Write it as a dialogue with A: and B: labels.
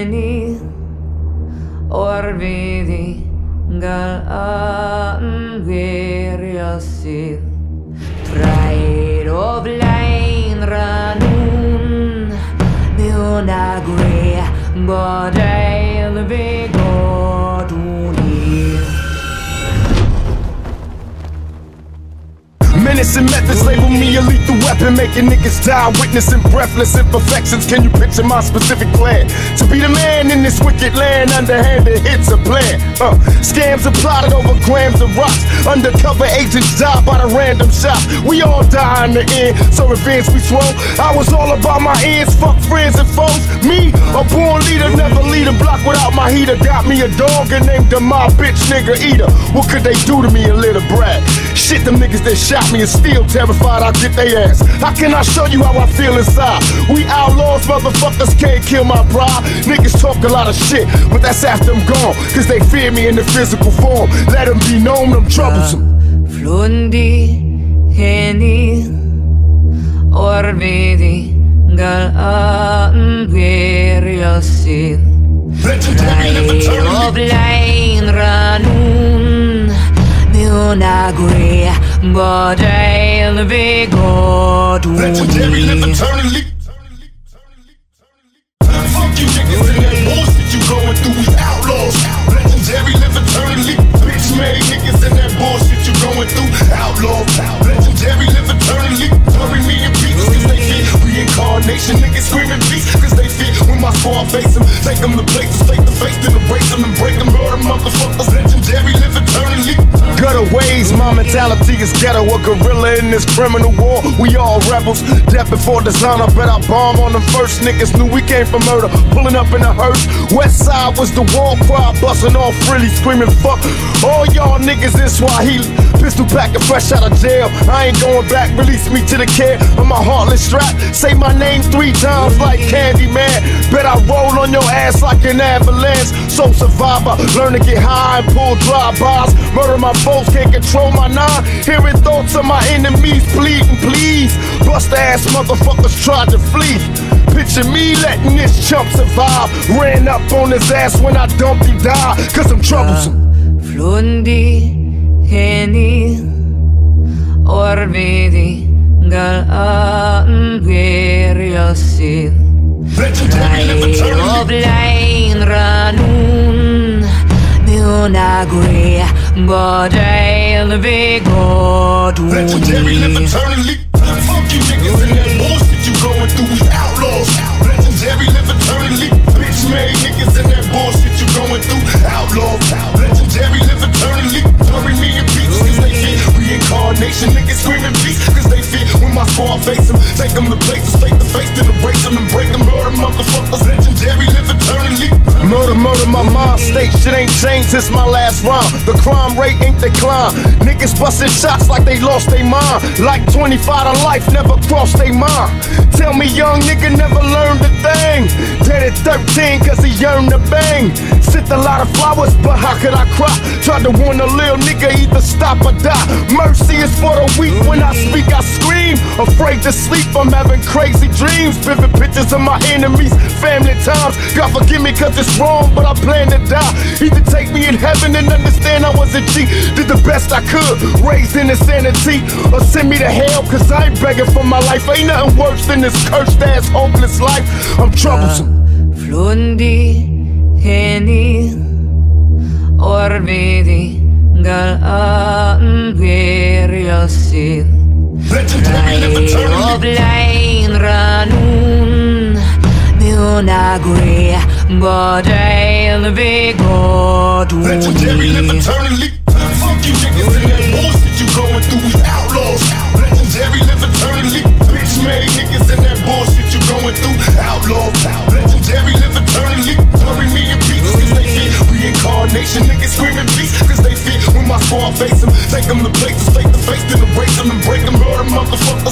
A: Henny Orvidi Gal an Veriasil Pride of Line Ranun Neonagre Bodil Vigoduni
B: Menace and methods label me a lethal weapon, making niggas die, witnessing breathless imperfections. Can you picture my specific plan? To be the man in this wicked land, underhanded hits a plan. Scams are plotted over grams of rocks. Undercover agents die by the random shots. We all die in the end, so revenge we swole. I was all about my ends, fuck friends and foes. Me, a born leader, never lead a block without my heater. Got me a dog and named him my bitch nigga eater. What could they do to me, a little brat? Shit, them niggas that shot me and still terrified I'll get they ass. How can I show you how I feel inside? We outlaws, motherfuckers can't kill my pride. Niggas talk a lot of shit, but that's after I'm gone, cause they fear me in the physical form. Let them be known I'm troublesome.
A: Flundi Henny Orvidi Gal an Veriasil Pride of Line Ranun Neonagre Bodil Vigoduni
B: Legendary, live eternally. Fuck you niggas and that bullshit you going through, we outlaws. Legendary, live eternally. Bitch made niggas and that bullshit you going through, outlaws. Legendary, live eternally. Bury me in peace cause they fit. Reincarnation, niggas screaming peace cause they fit. When my squad face them, take them to places, face to face, then embrace them and break them. Murder motherfuckers, legendary, live eternally. Gutter ways, my mentality is ghetto. A gorilla in this criminal war. We all rebels, death before dishonor. Bet I bomb on them first. Niggas knew we came for murder. Pulling up in a hearse. West side was the war cry, busting off really screaming fuck all y'all niggas in Swahili. Pistol packing fresh out of jail. I ain't going back. Release me to the care of my heartless strap. Say my name 3 times like Candyman. Bet I roll on your ass like an avalanche. So survivor, learn to get high and pull drive-bys. Murder my foes, can't control my nine. Hearing thoughts of my enemies pleading, please. Bust ass motherfuckers tried to flee. Picture me letting this chump survive. Ran up on his ass when I dumped him, die, cause I'm troublesome.
A: Flundi Henny Orvidi Gal an Veriasil Pride of Line Ranun Neonagre Bodil Vigoduni
B: Legendary, live eternally. Fuck you niggas and that bullshit you going through, we outlaws. Legendary, live eternally. Bitch made niggas and that bullshit you going through, outlaws. Legendary, live eternally. Bury me in peace cause they fit. Reincarnation, niggas screaming peace cause they fit. When my squad face them, take them to places, face to face, then embrace them and break them. Murder motherfuckers, legendary, live eternally. Murder, murder, my mind state. Shit ain't changed since my last rhyme. The crime rate ain't declined. Niggas busting shots like they lost their mind. Like 25 to life, never crossed their mind. Tell me young nigga never learned a thing. Dead at 13 cause he yearned to bang. Sent a lot of flowers, but how could I cry? Tried to warn a little nigga either stop or die. Mercy is for the weak, when I speak I scream. Afraid to sleep, I'm having crazy dreams. Vivid pictures of my enemies, family times. God forgive me cause it's wrong, but I plan to die. Either take me in heaven and understand I was a G. Did the best I could, raised in insanity. Or send me to hell cause I ain't begging for my life. Ain't nothing worse than this cursed ass hopeless life. I'm troublesome.
A: Flundi Henny Orvidi Gal an Veriasil Pride of Line Ranun Neonagre Bodil Vigoduni
B: Legendary, live eternally. Fuck you niggas and that bullshit you going through, we outlaws. Legendary, live eternally. Bitch made niggas and that bullshit you going through, outlaws. Legendary, live eternally. Bury me in peace cause they fit. Reincarnation, niggas screaming peace cause they fit. When my squad face them, take them to places, face to face, then embrace them and break them. Murder motherfuckers.